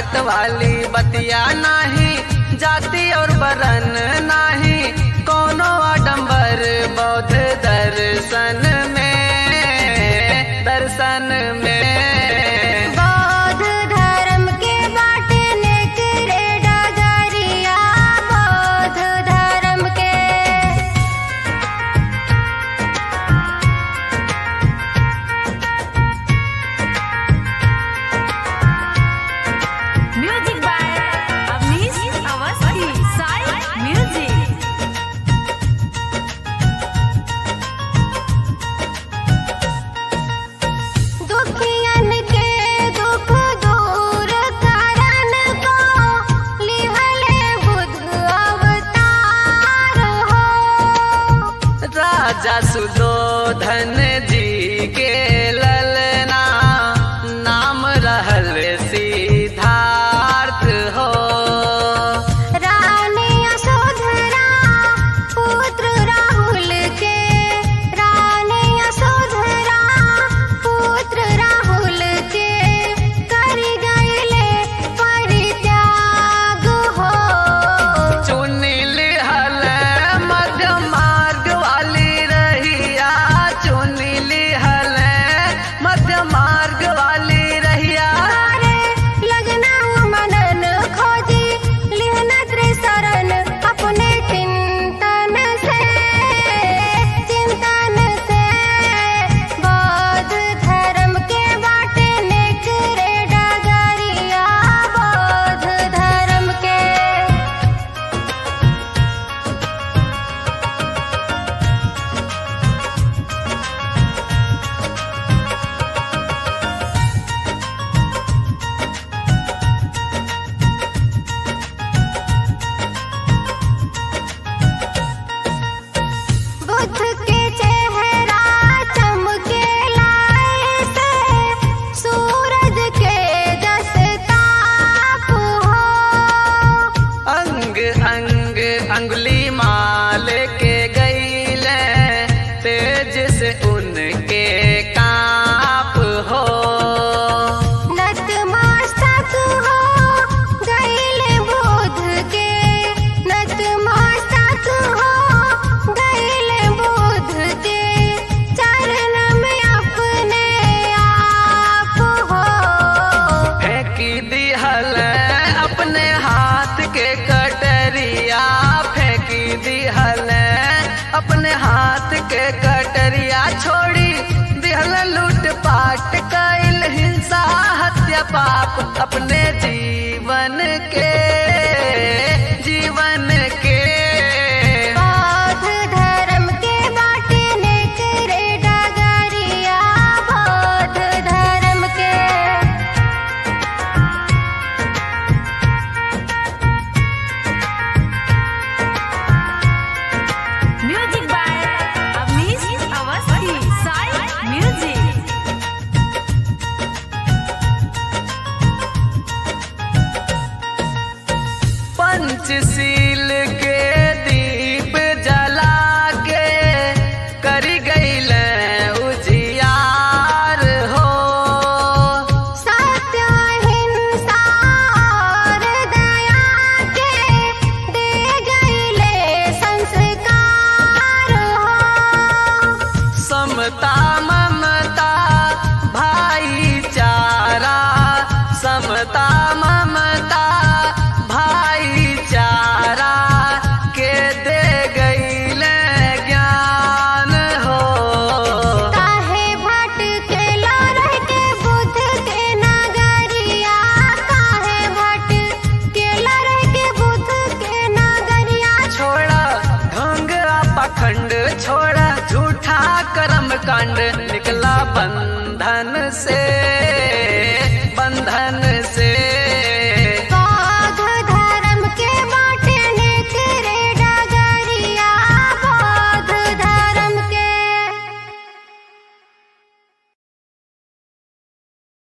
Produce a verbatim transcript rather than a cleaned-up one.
जात वाली बतिया नाही, जाति और बरन नाही, कोनो आडंबर बौद्ध दर्शन में, दर्शन में। बौद्ध धर्म के बाटने करे डगरिया, बौद्ध धर्म के। Music by Avnish Awasthi, Sai music. दुखियन के दुख दूर करन को लिहले बुद्ध अवतार हो। राजा सुदोधन जी के ललना नाम रहल सिद्धार्थ हो। रानी यशोधरा पुत्र राहुल के, रानी यशोधरा पुत्र राहुल के कर गईले परित्याग हो। चुनिल हल मध्य मार्ग वाली रहिया, चुनिल हल मध्य मार्ग वाली रहिया। तारे लगना मनन खोजी लिहन त्रिशरण, अपने चिंतन से, चिंतन से। बौद्ध धर्म के बाटने करे डगरिया, बौद्ध धर्म के। बुद्ध के चेहरा चमके लाए से, सूरज के जस ताप हो। अंग अंग अंगुली माल के गईले, तेज से उनके काप हो। नतमस्तक हो गईले बुद्ध के, नतमस्तक हो गईले बुद्ध के चरण में अपने आप हो। फेंकी दिहल अपने हाथ के कटरिया, फेंकी दिहल अपने हाथ के कटरिया। छोड़ी दिहल लूट पाट कैल हिंसा हत्या पाप, अपने जीवन के, जीवन के। बौद्ध धर्म के बाटने करे डगरिया, बौद्ध धर्म के। Music by Avnish Awasthi, Sai music. पंचशील के दीप जला के करी गईल उजियार हो। सत्य अहिंसा और दया के दे गईले संस्कार हो। समता ममता भाईचारा, समता ममता भाईचारा के दे गईले ज्ञान हो। काहे भटकेला रह के बुद्ध के नगरिया, काहे भटकेला रह के बुद्ध के नगरिया। छोड़ा ढंग पाखंड, छोड़ा झूठा कर्म कांड, निकला बंधन से।